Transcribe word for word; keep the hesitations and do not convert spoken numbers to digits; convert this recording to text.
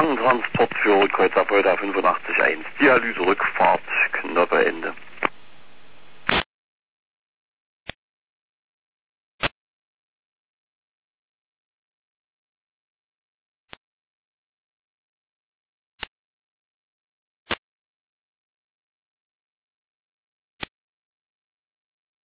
Langentransport für Kreuz Ahrweiler fünfundachtzig Komma eins. Dialyse Rückfahrt, Knoppeende.